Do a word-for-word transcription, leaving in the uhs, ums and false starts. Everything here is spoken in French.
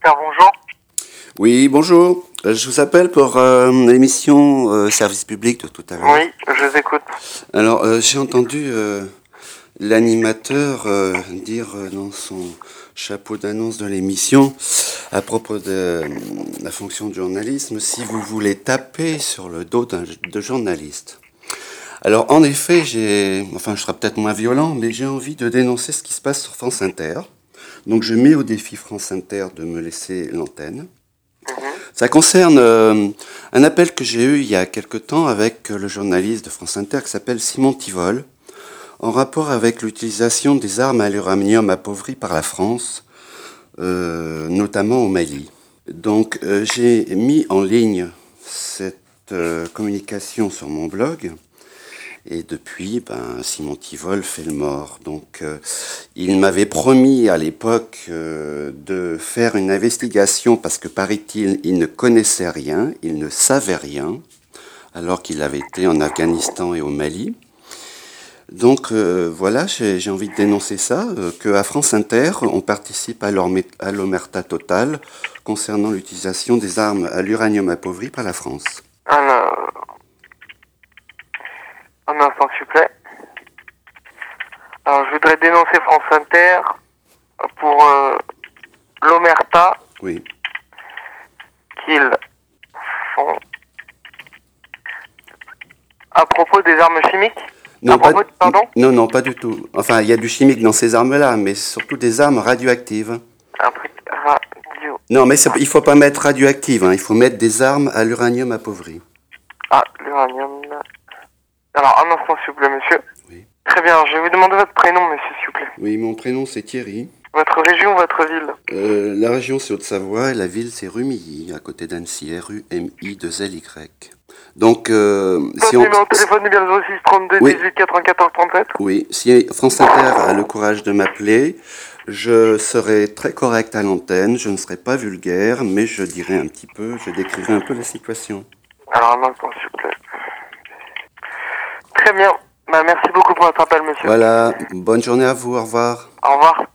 Inter, bonjour. Oui, bonjour. Euh, Je vous appelle pour euh, l'émission euh, Service public de tout à l'heure. Oui, je vous écoute. Alors, euh, j'ai entendu euh, l'animateur euh, dire euh, dans son chapeau d'annonce de l'émission, à propos de euh, la fonction de journalisme, si vous voulez taper sur le dos d'un de journaliste. Alors, en effet, j'ai, enfin, je serai peut-être moins violent, mais j'ai envie de dénoncer ce qui se passe sur France Inter. Donc, je mets au défi France Inter de me laisser l'antenne. Ça concerne euh, un appel que j'ai eu il y a quelque temps avec le journaliste de France Inter qui s'appelle Simon Tivol, en rapport avec l'utilisation des armes à l'uranium appauvries par la France, euh, notamment au Mali. Donc euh, j'ai mis en ligne cette euh, communication sur mon blog. Et depuis, ben, Simon Tivol fait le mort. Donc, euh, il m'avait promis à l'époque euh, de faire une investigation parce que, paraît-il, il ne connaissait rien, il ne savait rien, alors qu'il avait été en Afghanistan et au Mali. Donc, euh, voilà, j'ai, j'ai envie de dénoncer ça, euh, qu'à France Inter, on participe à, l'ormé- à l'omerta totale concernant l'utilisation des armes à l'uranium appauvri par la France. Un, un instant, s'il vous plaît. Alors, je voudrais dénoncer France Inter pour euh, l'omerta Oui. qu'ils font à propos des armes chimiques. Non, à propos, pas, de- pardon non, non, pas du tout. Enfin, il y a du chimique dans ces armes-là, mais surtout des armes radioactives. Un truc radio. Non, mais c'est- il faut pas mettre radioactive, hein, il faut mettre des armes à l'uranium appauvri. Ah, l'uranium. Alors, un instant, s'il vous plaît, monsieur. Oui. Très bien, je vais vous demander votre prénom, monsieur, s'il vous plaît. Oui, mon prénom c'est Thierry. Votre région, votre ville. Euh, la région c'est Haute-Savoie et la ville c'est Rumilly, à côté d'Annecy, R U M I deux L Y. Donc, euh, si Votre on... numéro de téléphone est bien le zéro six trente-deux Oui. dix-huit quatre-vingt-quatorze trente-sept. Oui, si France Inter a le courage de m'appeler, je serai très correct à l'antenne, je ne serai pas vulgaire, mais je dirai un petit peu, je décrirai un peu la situation. Alors, un instant, s'il vous plaît. Très bien. Bah, merci beaucoup pour votre appel, monsieur. Voilà, bonne journée à vous, au revoir. Au revoir.